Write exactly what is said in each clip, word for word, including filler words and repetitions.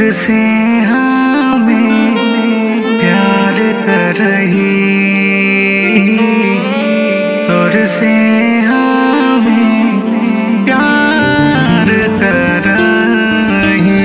से हमें प्यार कर रही, तोर से हमें प्यार कर रही।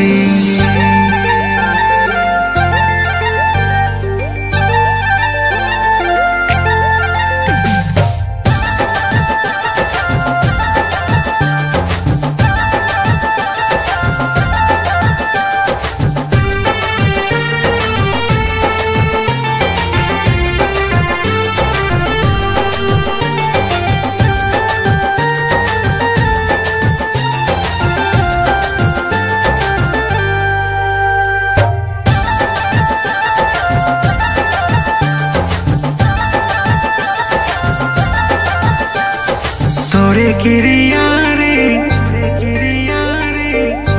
तोरे किरिया रे, किरिया रे,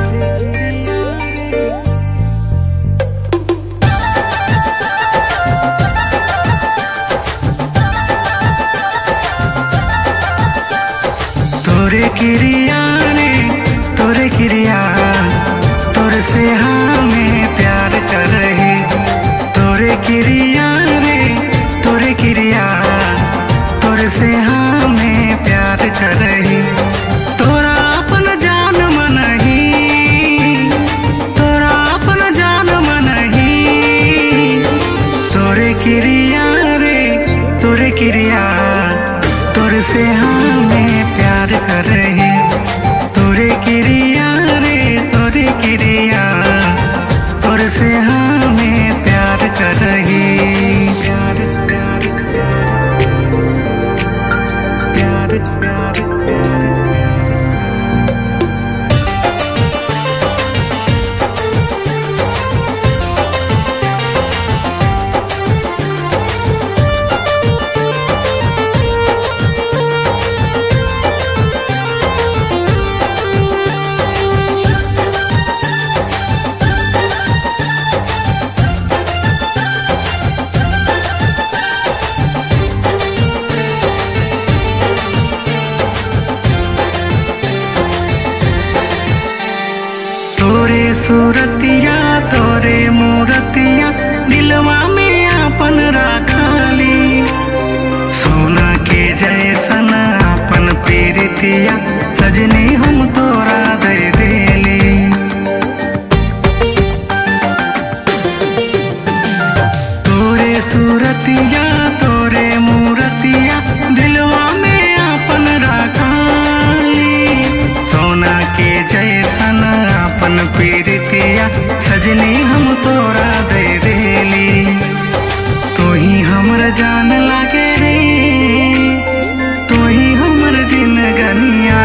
तोरे किरिया रे, तोरे किरिया, तोर से हमें प्यार कर रही। तोरे किरिया रे, तोरे किरिया, तोर से हमें प्यार कर रही। तोरा अपन जान मनही, तोरा अपन जान मनही। तोरे किरिया रे, तोरे किरिया, तोर से हमें प्यार कर रही। तोरे किरिया रे, तोरे किरिया, तोर से हमें प्यार कर रही। प्यार प्यार प्यार प्यार तोरे सूरतिया, तोरे मूरतिया, दिलवा में अपन राखाली। सोना के जैसन अपन प्रीतिया, सजनी हम तोरा दे देली। तोरे सूरतिया, तोरे मूरतिया, दिलवा में अपन राखाली। सोना के जैसन अपन प्रीतिया, सजनी हम तोरा दे देली। तो ही हमर जान लागे रे, तो ही हमर जिनगनिया।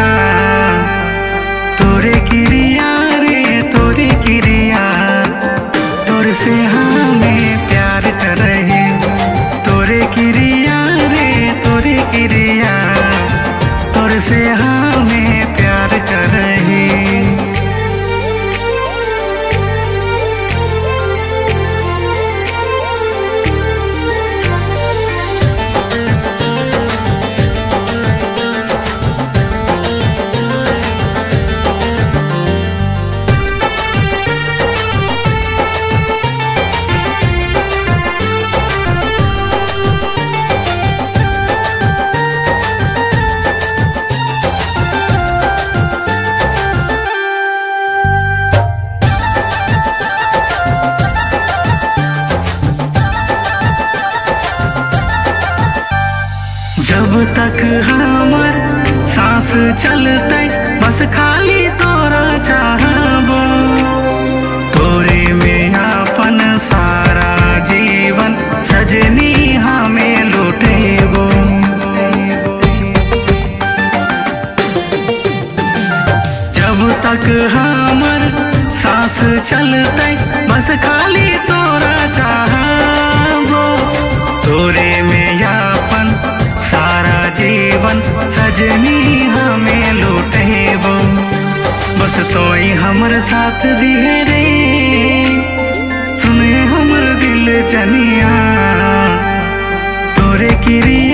तोरे किरिया रे, तोरे किरिया, तोर से हमें प्यार कर रही। तोरे किरिया रे, तोरे किरिया, तोर से हमें प्यार कर रही। जब तक हमर सांस चलते, बस खाली तोरा चाहबो। तोरे में अपन सारा जीवन, सजनी हमें लुटेबो। जब तक हमर सांस चलते, बस खाली तोरा चाहबो। तोरे में अपन सारा जीवन, सजनी हमें लुटेबो। बस तोई हमर साथ दिहे रे, सुने हमर दिल जनिया। तोरे किरिया